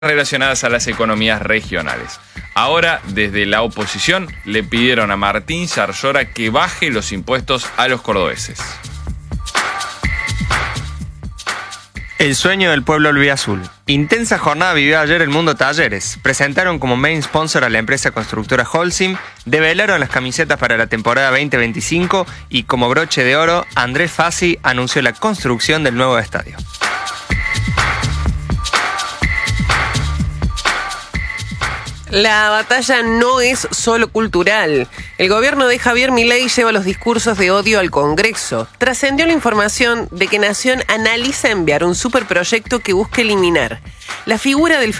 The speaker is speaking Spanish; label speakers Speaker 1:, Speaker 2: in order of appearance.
Speaker 1: relacionadas a las economías regionales. Ahora, desde la oposición, le pidieron a Martín Yarlora que baje los impuestos a los cordobeses.
Speaker 2: El sueño del pueblo albiazul. Intensa jornada vivió ayer el Mundo Talleres. Presentaron como main sponsor a la empresa constructora Holcim, develaron las camisetas para la temporada 2025 y como broche de oro, Andrés Fassi anunció la construcción del nuevo estadio.
Speaker 3: La batalla no es solo cultural. El gobierno de Javier Milei lleva los discursos de odio al Congreso. Trascendió la información de que Nación analiza enviar un superproyecto que busque eliminar la figura del